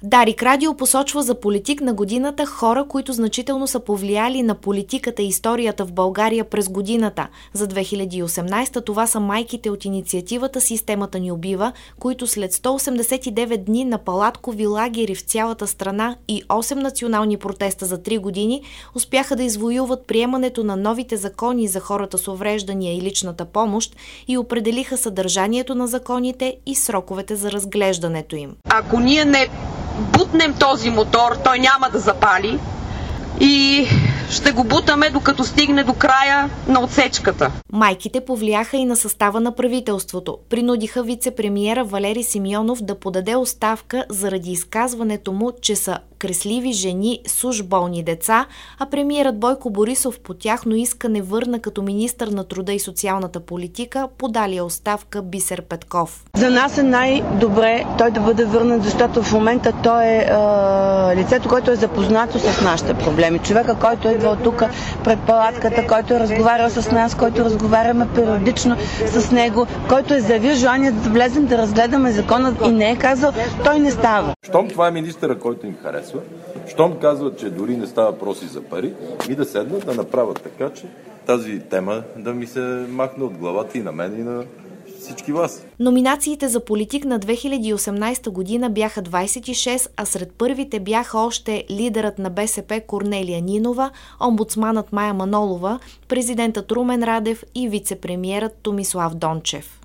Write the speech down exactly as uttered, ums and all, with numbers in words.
Дарик Радио посочва за политик на годината хора, които значително са повлияли на политиката и историята в България през годината. За две хиляди и осемнадесета това са майките от инициативата "Системата ни убива", които след сто осемдесет и девет дни на палаткови лагери в цялата страна и осем национални протеста за три години успяха да извоюват приемането на новите закони за хората с увреждания и личната помощ и определиха съдържанието на законите и сроковете за разглеждането им. Ако ние не бутнем този мотор, той няма да запали и ще го бутаме докато стигне до края на отсечката. Майките повлияха и на състава на правителството. Принудиха вице-премиера Валери Симеонов да подаде оставка заради изказването му, че са кресливи жени с уж болни деца, а премиерът Бойко Борисов по тяхно искане върна като министър на труда и социалната политика подалия оставка Бисер Петков. За нас е най-добре той да бъде върнат, защото в момента той е, е лицето, което е запознато с нашите проблеми. Човека, който е идвал тук пред палатката, който е разговарял с нас, който разговаряме периодично с него, който е заявил желание да влезем да разгледаме закона и не е казал, той не става. Щом това е министъра, който им харесва, щом казват, че дори не става въпроси за пари, и да седнат да направят така, че тази тема да ми се махне от главата и на мен, и на всички вас. Номинациите за политик на две хиляди и осемнадесета година бяха двадесет и шест, а сред първите бяха още лидерът на БСП Корнелия Нинова, омбудсманът Мая Манолова, президентът Румен Радев и вице-премиерът Томислав Дончев.